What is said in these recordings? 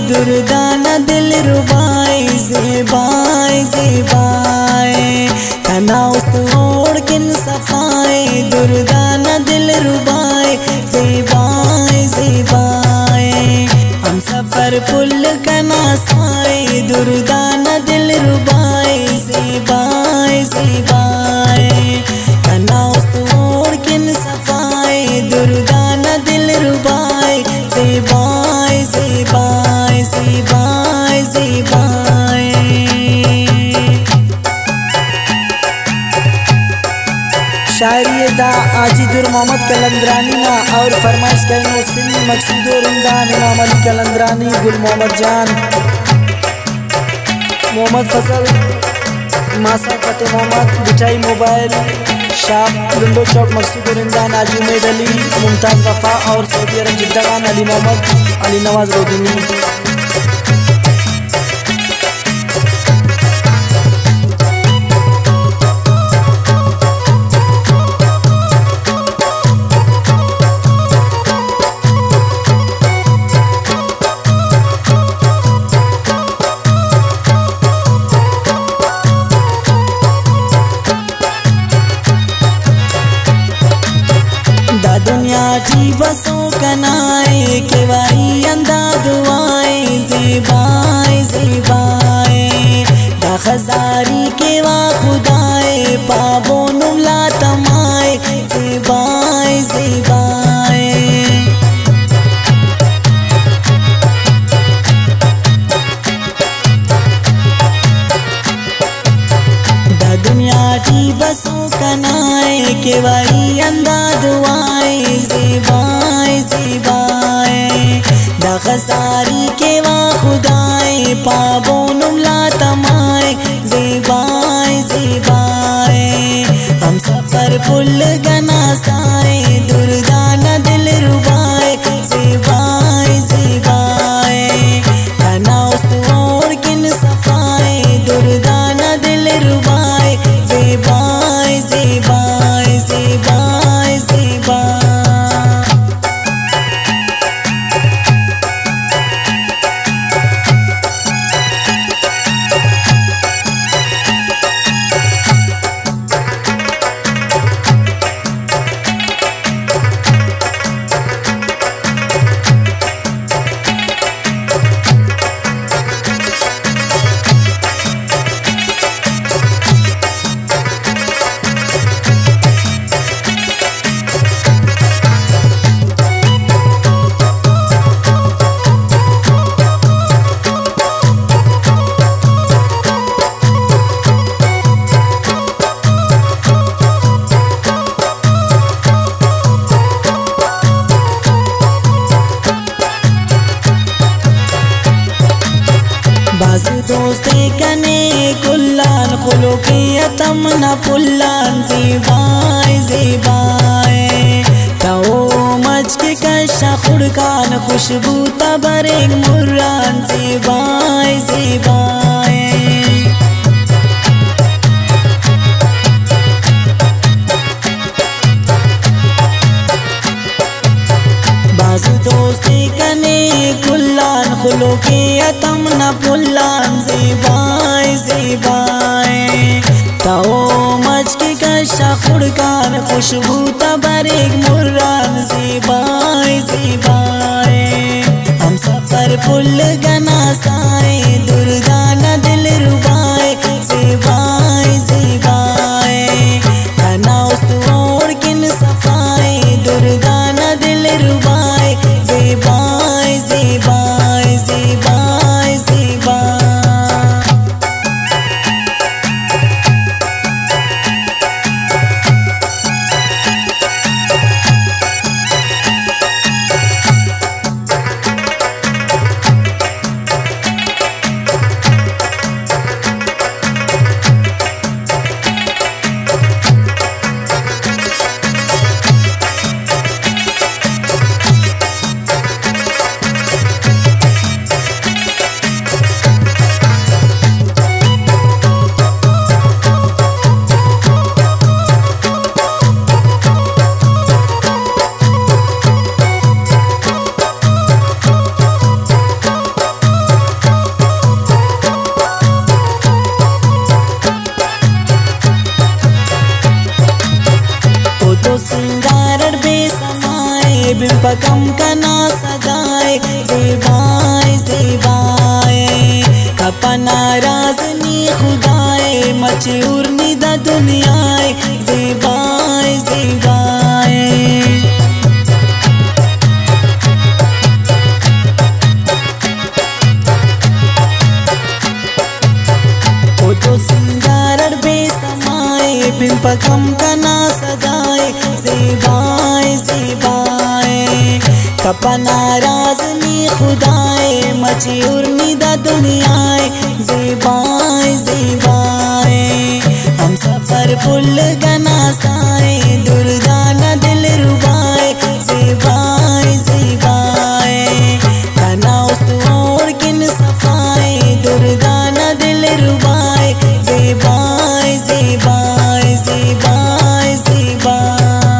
दुर्दाना दिल रुबाई ज़ेबाई ज़ेबाई तना उस्तोड़ किन सफाई दुर्दाना दिल रुबाई ज़ेबाई ज़ेबाई हम सफर फुल कना साई दुर्दाना दिल रुबाई ज़ेबाई ज़ेबाई तना उस्तोड़ किन सफाई दुर्दाना दिल रुबाई ज़ेबाई ज़ेबाई ज़ेबाई ज़ेबाई। शायरी दा आजिदुर मोहम्मद कलंदरानी ना और फरमाइश करेंगे सिंधी मकसूद रमजान इमाम अली कलंदरानी गुल मोहम्मद जान मोहम्मद फजल मासा फतेह मोहम्मद मिठाई मोबाइल शाप लुंडो चौक मकसूद रमजान आजी उमेद अली मुमताज़ वफा और सऊदी अरब जिद्दागान अली मोहम्मद अली नवाज रोदिनी। दुनिया की बसों कनाए के वाई अंदा दुआए ज़ेबाई ज़ेबाई दा खजारी के वा खुदाए पाबो नुमला तमाए ज़ेबाई ज़ेबाई। दुनिया की बसों कनाए के वाई अंदा दुआए ज़ेबाई ज़ेबाई दा खसारी के वा खुदाए पाबो नुमला तमाए ज़ेबाई ज़ेबाई हम सफर फुल गना साए दुर्दाना दिल रुबाए ज़ेबाई ज़ेबाई तना उस्तोड़ किन सफाए दुर्दाना दिल रुबाए ज़ेबाई ज़ेबाई ज़ेबाई ज़ेबाई। बाज़ दोस्ते कने कुल्लान खुलो के अतम न पुल्लान ज़ेबाई ज़ेबाई ताओ मच के कशा खुड़कान खुशबू तबरेग मुर्रान ज़ेबाई ज़ेबाई। बाज़ दोस्ते कने कुल्लान खुलो के अतम न पुल्लान ज़ेबाई ज़ेबाई ताओ मच के कशा खुड़कान खुशबू तबरेग मुर्रान ज़ेबाई ज़ेबाई हम सफर फुल गना साए दुर्दाना दिल रुबाए ज़ेबाई ज़ेबाई तना उस्तोड़ किन सफाए दुर्दाना दिल रुबाए ज़ेबाई ज़ेबाई ज़ेबाई ज़ेबाई। मची उर्नी दा दुनियाए ज़ेबाए ज़ेबाए ओ तो सिंगारड़ बेसमाए बिन पकम का ना सजाए ज़ेबाए ज़ेबाए कपा नाराज़नी खुदाए मची उर्नी दा दुनियाए ज़ेबाए ज़ेबाए हम सफ़र फुल गनासाए दुर्दाना दिल रुबाए ज़ेबाए ज़ेबाए तना उस्तोड़ किन सफ़ाए दुर्दाना दिल रुबाए ज़ेबाए ज़ेबाए ज़ेबाए ज़ेबाए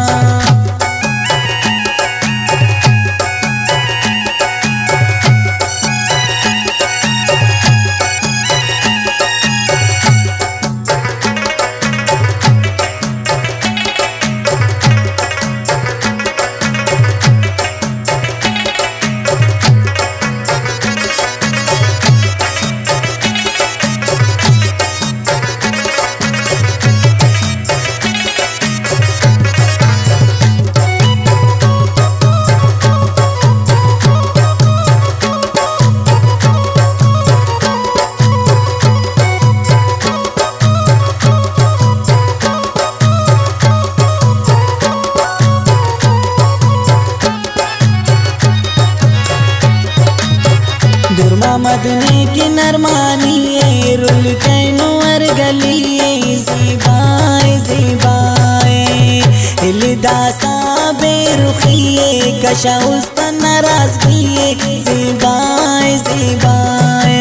मदनी की नरमानी रुल कैनो अर गली ज़ेबाए ज़ेबाए इल्दासा बेरुखिए कशा उस्ता नाराज़गी ज़ेबाए ज़ेबाए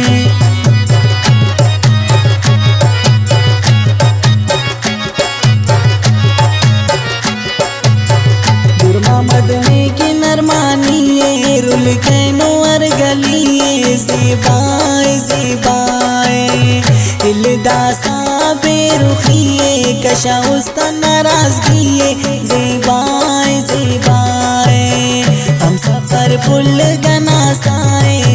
मदनी की नरमानी रुल कैनो अर गली ज़ेबाए ज़ेबाए इल्दासा बेरुखिए कशा उस्ता नाराज़गी ज़ेबाए ज़ेबाए हम सफ़र फुल गनासाए